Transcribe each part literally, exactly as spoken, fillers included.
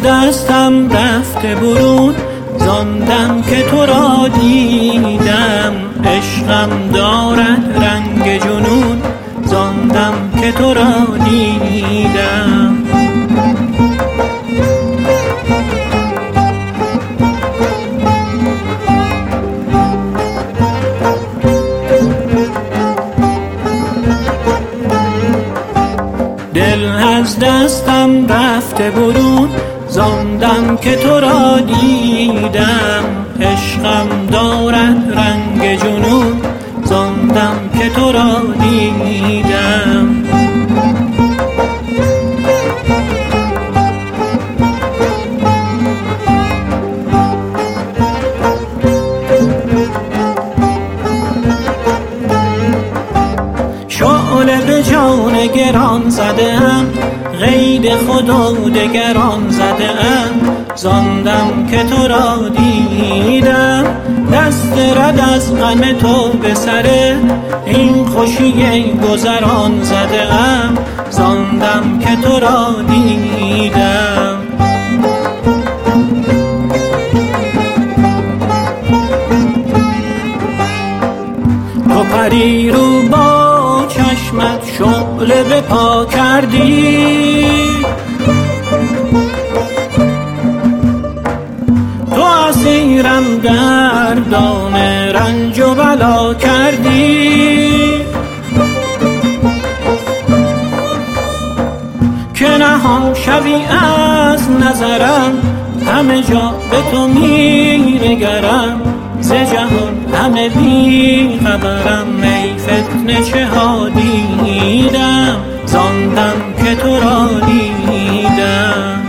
از دستم رفته برون، زاندم که تو را دیدم. عشقم دارد رنگ جنون، زاندم که تو را دیدم. دل از دستم رفته برون، زاندم که تو را دیدم. عشقم دارد رنگ جنون، زاندم که تو را دیدم. شعله به جان گران زده ام، قید خدا دگران زده ام. زاندم که تو را دیدم، دست رد از غم تو به سر این خوشی گذران زده ام. زاندم که تو را دیدم. تو پری رو با چشمت شعله به پا کردی، تو اسیرم گردان رنج و بلا کردی. که نهان شوی از نظرم، همه جا به تو می نگرم. ز جهان همه بی خبرم، ای فتنه چه ها دیدم. زاندم که تو را دیدم.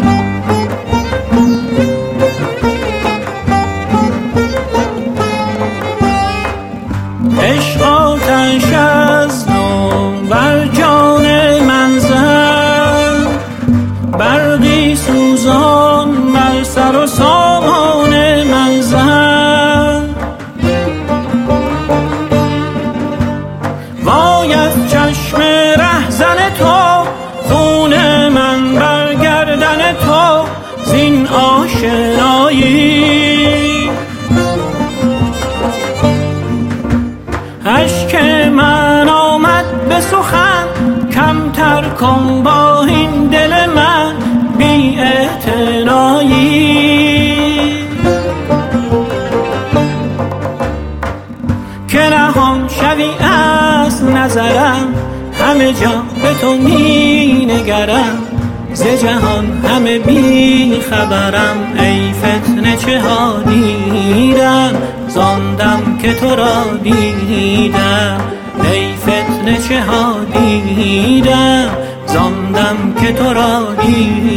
عشق آتش از نو بر جان من زد، برقی سوزان بر سر و سامان من زد. وای از چشم رهزن تو، خون من بر گردن تو زین آشنایی. اشک من آمد به سخن، کمتر کن با این دل من بی اعتنایی. که نهان شوی از نظرم، همه جا به تو می نگرم. ز جهان همه بی خبرم، ای فتنه چه ها دیدم. زاندم که تو را دیدم. ای فتنه چه ها دیدم، زاندم که تو را دیدم.